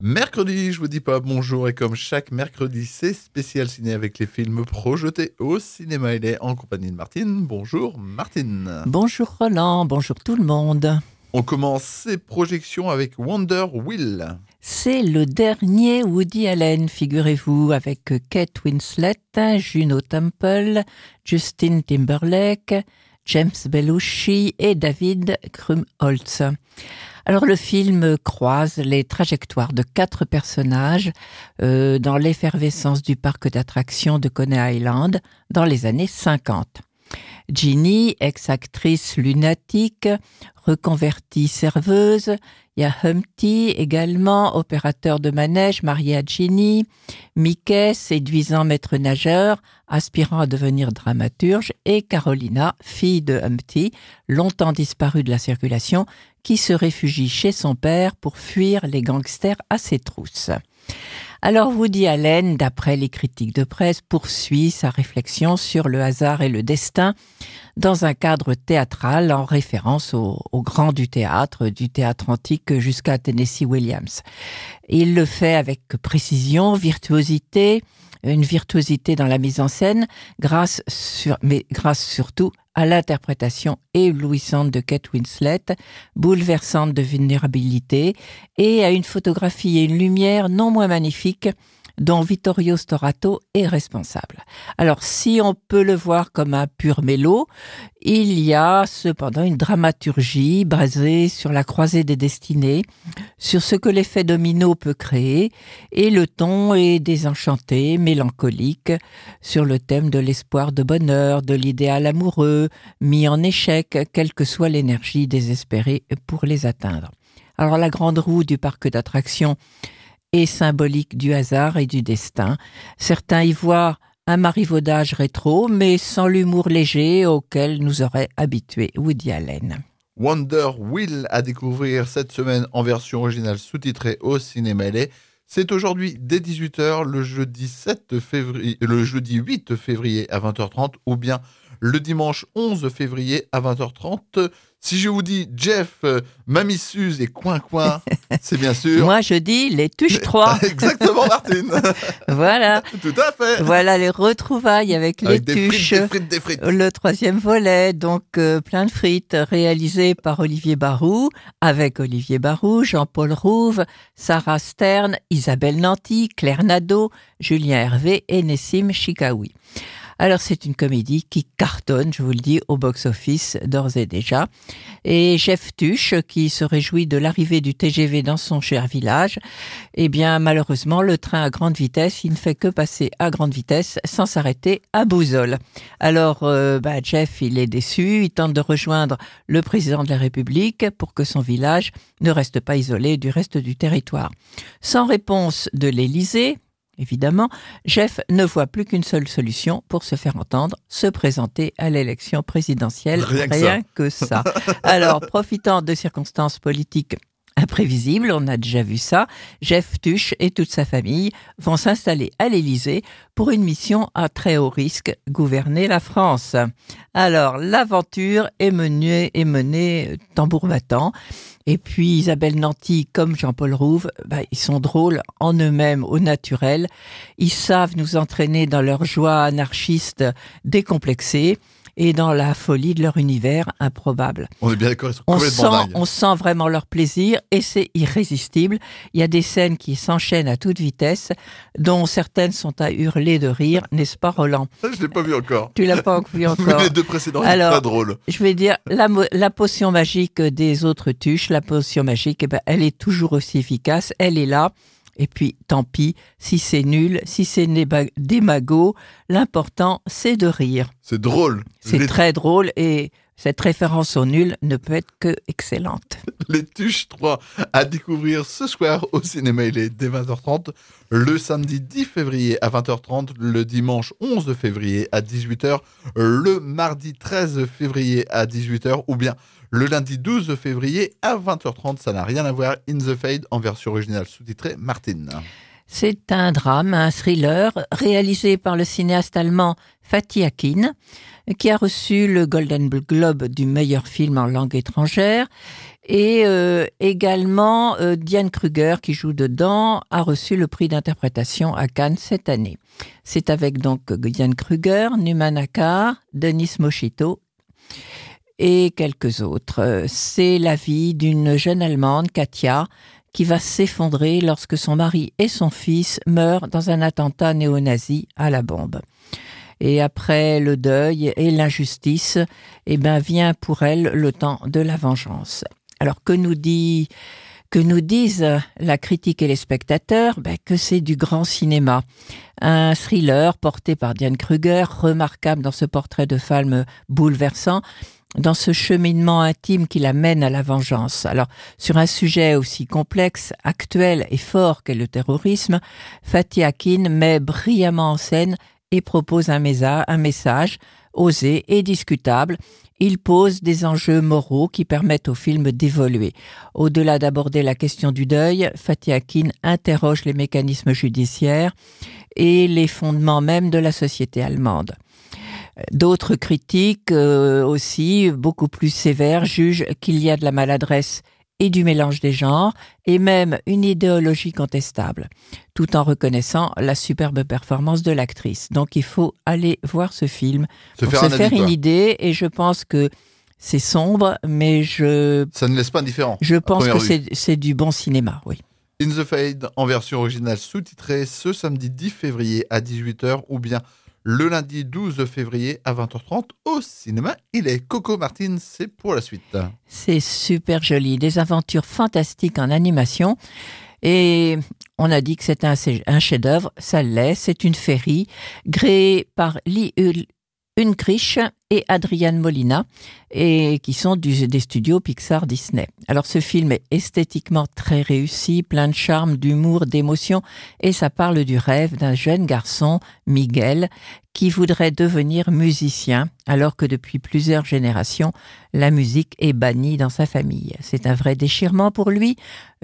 Mercredi, je vous dis pas bonjour et comme chaque mercredi, c'est spécial ciné avec les films projetés au cinéma. Il est en compagnie de Martine. Bonjour Martine. Bonjour Roland, bonjour tout le monde. On commence ces projections avec Wonder Wheel. C'est le dernier Woody Allen, figurez-vous, avec Kate Winslet, Juno Temple, Justin Timberlake, James Belushi et David Krumholtz. Alors le film croise les trajectoires de 4 personnages dans l'effervescence du parc d'attractions de Coney Island dans les années 50. Ginny, ex-actrice lunatique, reconvertie serveuse. Il y a Humpty, également opérateur de manège, marié à Ginny. Mickey, séduisant maître nageur, aspirant à devenir dramaturge. Et Carolina, fille de Humpty, longtemps disparue de la circulation, qui se réfugie chez son père pour fuir les gangsters à ses trousses. Alors Woody Allen, d'après les critiques de presse, poursuit sa réflexion sur le hasard et le destin dans un cadre théâtral en référence au grand du théâtre antique jusqu'à Tennessee Williams. Il le fait avec précision, virtuosité, une virtuosité dans la mise en scène, grâce surtout à l'interprétation éblouissante de Kate Winslet, bouleversante de vulnérabilité, et à une photographie et une lumière non moins magnifiques dont Vittorio Storato est responsable. Alors, si on peut le voir comme un pur mélo, il y a cependant une dramaturgie basée sur la croisée des destinées, sur ce que l'effet domino peut créer, et le ton est désenchanté, mélancolique, sur le thème de l'espoir de bonheur, de l'idéal amoureux, mis en échec, quelle que soit l'énergie désespérée pour les atteindre. Alors, la grande roue du parc d'attractions et symbolique du hasard et du destin. Certains y voient un marivaudage rétro, mais sans l'humour léger auquel nous aurait habitué Woody Allen. Wonder Wheel à découvrir cette semaine en version originale sous-titrée au cinéma LA. C'est aujourd'hui dès 18h, le jeudi 8 février à 20h30 ou bien le dimanche 11 février à 20h30. Si je vous dis Jeff, Mamie Suze et Coin, c'est bien sûr... Moi, je dis les Tuches 3. Exactement, Martine. Voilà. Tout à fait. Voilà les retrouvailles avec les Tuches. Des frites. Le 3e volet, donc plein de frites, réalisé par Olivier Barou, avec Olivier Barou, Jean-Paul Rouve, Sarah Stern, Isabelle Nanty, Claire Nadeau, Julien Hervé et Nessim Chikaoui. Alors c'est une comédie qui cartonne, je vous le dis, au box-office d'ores et déjà. Et Jeff Tuche, qui se réjouit de l'arrivée du TGV dans son cher village, eh bien malheureusement le train à grande vitesse, il ne fait que passer à grande vitesse sans s'arrêter à Bouzolles. Alors Jeff, il est déçu, il tente de rejoindre le président de la République pour que son village ne reste pas isolé du reste du territoire. Sans réponse de l'Élysée, évidemment, Jeff ne voit plus qu'une seule solution pour se faire entendre, se présenter à l'élection présidentielle. Rien que ça. Alors, profitant de circonstances politiques imprévisibles, on a déjà vu ça, Jeff Tuche et toute sa famille vont s'installer à l'Élysée pour une mission à très haut risque, gouverner la France. Alors, l'aventure est menée tambour battant. Et puis Isabelle Nanty comme Jean-Paul Rouve, ils sont drôles en eux-mêmes, au naturel. Ils savent nous entraîner dans leur joie anarchiste décomplexée et dans la folie de leur univers improbable. On est bien d'accord, ils sont complètement dingues. On sent vraiment leur plaisir et c'est irrésistible. Il y a des scènes qui s'enchaînent à toute vitesse, dont certaines sont à hurler de rire, n'est-ce pas Roland ? Je ne l'ai pas vu encore. Tu l'as pas vu encore. Mais les 2 précédents, c'est très drôle. Je vais dire, la potion magique des autres Tuches, la potion magique, elle est toujours aussi efficace, elle est là. Et puis, tant pis, si c'est nul, si c'est des magots, l'important, c'est de rire. C'est drôle. C'est très drôle et cette référence au nul ne peut être que excellente. Les Tuches 3 à découvrir ce soir au cinéma LA dès 20h30, le samedi 10 février à 20h30, le dimanche 11 février à 18h, le mardi 13 février à 18h ou bien le lundi 12 février à 20h30. Ça n'a rien à voir. In the Fade en version originale sous-titrée Martine. C'est un drame, un thriller réalisé par le cinéaste allemand Fatih Akin, qui a reçu le Golden Globe du meilleur film en langue étrangère Et également, Diane Kruger, qui joue dedans, a reçu le prix d'interprétation à Cannes cette année. C'est avec donc Diane Kruger, Numan Acar, Denis Moschito et quelques autres. C'est la vie d'une jeune Allemande, Katia, qui va s'effondrer lorsque son mari et son fils meurent dans un attentat néo-nazi à la bombe. Et après le deuil et l'injustice, vient pour elle le temps de la vengeance. Alors que nous disent la critique et les spectateurs? Que c'est du grand cinéma. Un thriller porté par Diane Kruger, remarquable dans ce portrait de femme bouleversant, dans ce cheminement intime qui la mène à la vengeance. Alors, sur un sujet aussi complexe, actuel et fort qu'est le terrorisme, Fatih Akin met brillamment en scène et propose un message osé et discutable. Il pose des enjeux moraux qui permettent au film d'évoluer. Au-delà d'aborder la question du deuil, Fatih Akin interroge les mécanismes judiciaires et les fondements même de la société allemande. D'autres critiques aussi, beaucoup plus sévères, jugent qu'il y a de la maladresse et du mélange des genres, et même une idéologie contestable, tout en reconnaissant la superbe performance de l'actrice. Donc il faut aller voir ce film pour se faire une idée, et je pense que c'est sombre, mais ça ne laisse pas indifférent. Je pense que c'est du bon cinéma, oui. In the Fade, en version originale sous-titrée, ce samedi 10 février à 18h, ou bien le lundi 12 février à 20h30 au cinéma. Il est Coco Martin, c'est pour la suite. C'est super joli, des aventures fantastiques en animation. Et on a dit que c'était un chef-d'œuvre, ça l'est, c'est une féerie créée par Lee Unkrich et Adrian Molina, et qui sont des studios Pixar Disney. Alors ce film est esthétiquement très réussi, plein de charme, d'humour, d'émotion, et ça parle du rêve d'un jeune garçon, Miguel, qui voudrait devenir musicien, alors que depuis plusieurs générations, la musique est bannie dans sa famille. C'est un vrai déchirement pour lui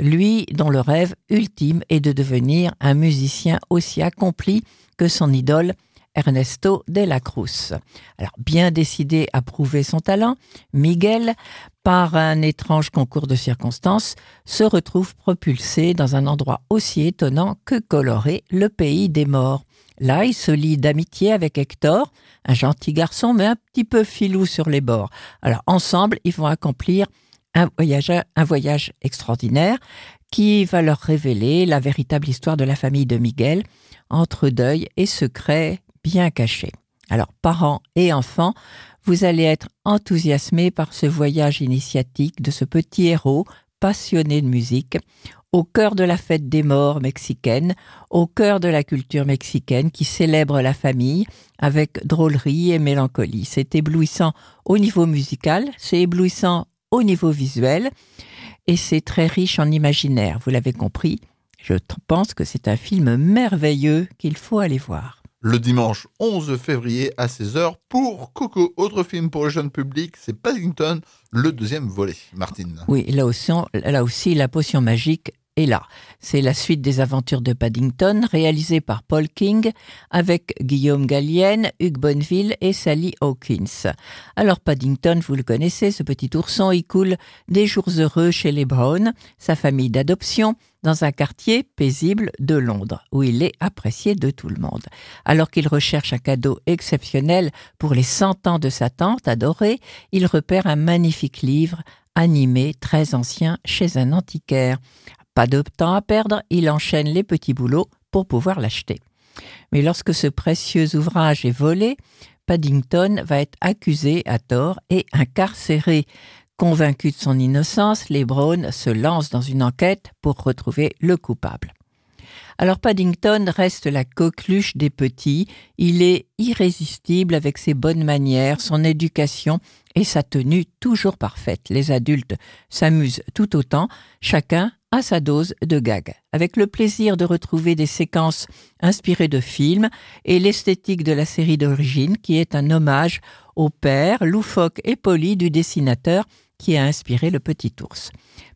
dont le rêve ultime est de devenir un musicien aussi accompli que son idole, Ernesto de la Cruz. Alors, bien décidé à prouver son talent, Miguel, par un étrange concours de circonstances, se retrouve propulsé dans un endroit aussi étonnant que coloré, le pays des morts. Là, il se lie d'amitié avec Hector, un gentil garçon, mais un petit peu filou sur les bords. Alors, ensemble, ils vont accomplir un voyage extraordinaire qui va leur révéler la véritable histoire de la famille de Miguel, entre deuil et secret bien caché. Alors, parents et enfants, vous allez être enthousiasmés par ce voyage initiatique de ce petit héros passionné de musique, au cœur de la fête des morts mexicaine, au cœur de la culture mexicaine qui célèbre la famille avec drôlerie et mélancolie. C'est éblouissant au niveau musical, c'est éblouissant au niveau visuel et c'est très riche en imaginaire. Vous l'avez compris, je pense que c'est un film merveilleux qu'il faut aller voir. Le dimanche 11 février à 16h pour Coco. Autre film pour le jeune public, c'est Paddington, le deuxième volet. Martine. Oui, là aussi, la potion magique est là. C'est la suite des aventures de Paddington, réalisée par Paul King, avec Guillaume Gallienne, Hugh Bonneville et Sally Hawkins. Alors Paddington, vous le connaissez, ce petit ourson, il coule des jours heureux chez les Brown, sa famille d'adoption, dans un quartier paisible de Londres, où il est apprécié de tout le monde. Alors qu'il recherche un cadeau exceptionnel pour les 100 ans de sa tante adorée, il repère un magnifique livre animé très ancien chez un antiquaire. Pas de temps à perdre, il enchaîne les petits boulots pour pouvoir l'acheter. Mais lorsque ce précieux ouvrage est volé, Paddington va être accusé à tort et incarcéré. Convaincu de son innocence, les Brown se lancent dans une enquête pour retrouver le coupable. Alors Paddington reste la coqueluche des petits, il est irrésistible avec ses bonnes manières, son éducation et sa tenue toujours parfaite. Les adultes s'amusent tout autant, chacun a sa dose de gag, avec le plaisir de retrouver des séquences inspirées de films et l'esthétique de la série d'origine qui est un hommage au père loufoque et poli du dessinateur qui a inspiré le petit ours.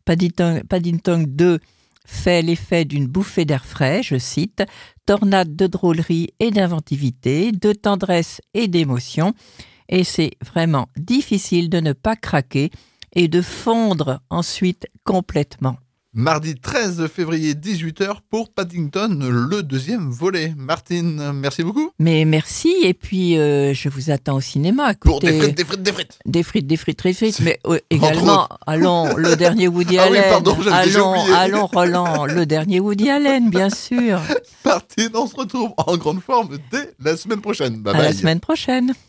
Paddington 2 fait l'effet d'une bouffée d'air frais, je cite, tornade de drôlerie et d'inventivité, de tendresse et d'émotion, et c'est vraiment difficile de ne pas craquer et de fondre ensuite complètement. Mardi 13 février, 18h pour Paddington, le deuxième volet. Martine, merci beaucoup. Mais merci, et puis je vous attends au cinéma. Pour Écoutez, des frites, mais également, allons, le dernier Woody Ah oui, Allen. pardon, j'avais déjà oublié. Allons, Roland, le dernier Woody Allen, bien sûr. Martine, on se retrouve en grande forme dès la semaine prochaine. Bye À bye. la semaine prochaine.